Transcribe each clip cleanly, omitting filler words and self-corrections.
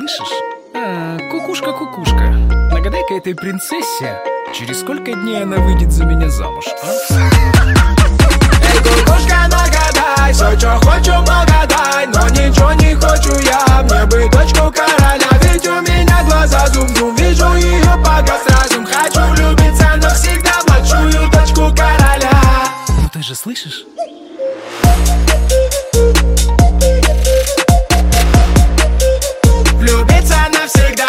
слышишь? Кукушка, кукушка, нагадай-ка этой принцессе, через сколько дней она выйдет за меня замуж, а? Эй, кукушка, нагадай, все, что хочу, погадай. Но ничего не хочу я, мне бы дочку короля. Ведь у меня глаза зум-зум, вижу ее погас разум. Хочу влюбиться навсегда в младшую дочку короля. Ну ты же слышишь? Влюбиться навсегда.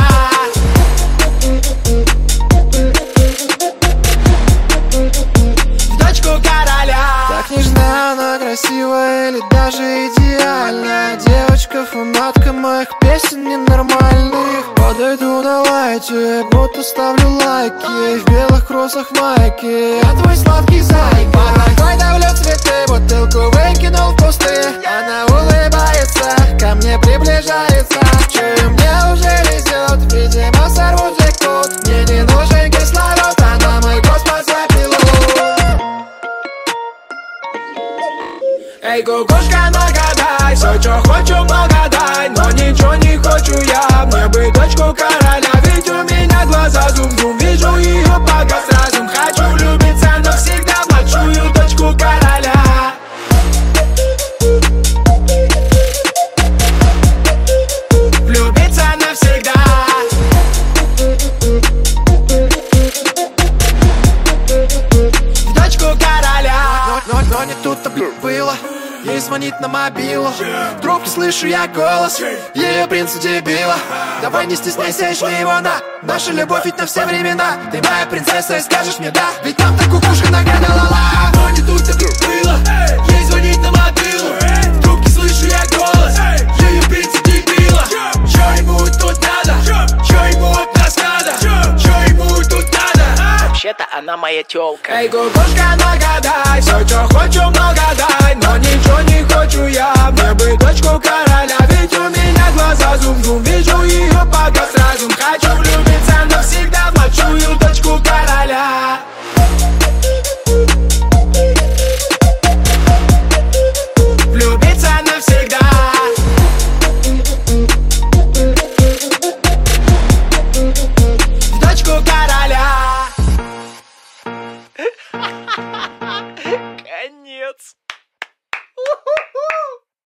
В дочку короля. Так нежна она, красивая или даже идеальная. Девочка, фанатка моих песен ненормальных. Подойду на лайте, будто ставлю лайки. В белых кроссах майки, я твой сладкий зайка. Под рукой давлю цветы, бутылку выкинул в кусты. Она улыбается, ко мне приближается. Чую, мне уже везет, видимо сорву джекпот. Мне не нужен кислород, она мой космос за пилот. Эй, кукушка, нагадай, все, что хочу, погадай. Но ничего не хочу я, мне бы дочку короля. Ведь у меня глаза зум-зум, вижу ее погас разум. Хочу влюбиться навсегда в младшую дочку короля. Влюбиться навсегда. В дочку короля. Но не тут-то было. Ей звонит на мобилу, в трубке слышу я голос ее принца дебила. Давай не стесняйся, ищи его на. Наша любовь ведь на все времена. Ты моя принцесса и скажешь мне да. Ведь там-то кукушка нагадала. Но не тут-то было. Ей звонит на мобилу, в трубке слышу я голос ее принца дебила. Чё ему тут надо? Чё ему от нас надо? Чё ему тут надо? Вообще-то она моя тёлка. Эй, кукушка, нагадай, все, что хочу, много дай. Но ничего не хочу я, мне бы дочку короля. Ведь у меня глаза зум-зум, вижу ее погас разум. Хочу влюбиться навсегда.